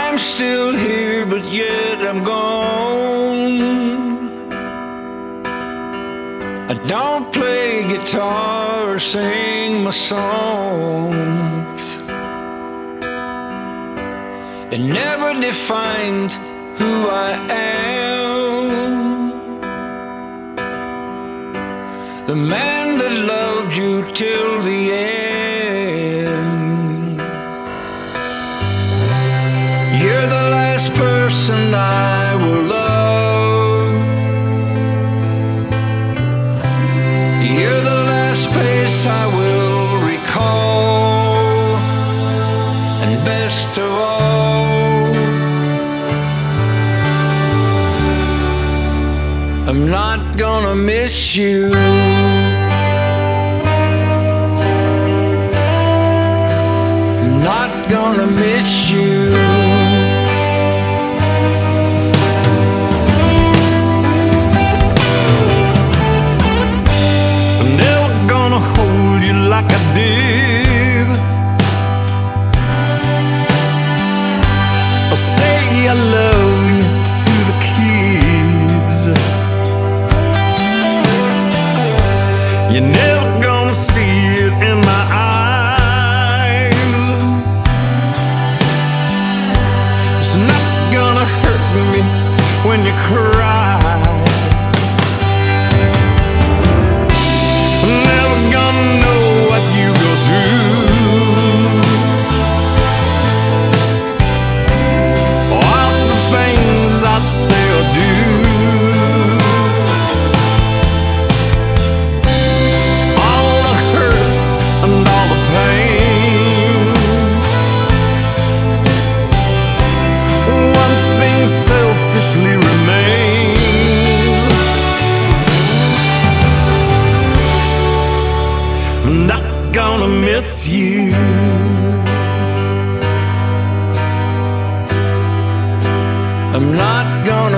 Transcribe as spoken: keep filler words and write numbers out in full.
I'm still here, but yet I'm gone. I don't play guitar or sing my songs. It never defined who I am. The man that loved you till the end. You're the last person I will love. You're the last face I will recall. And best of all, I'm not gonna miss you. I'm not gonna miss you. I'm never gonna hold you like I did, or say I love you to the kids. You're never gonna see it in my eyes. It's not gonna hurt me when you cry. I'm never gonna know what you go through, all the things I say or do. Selfishly remains. I'm not gonna miss you. I'm not gonna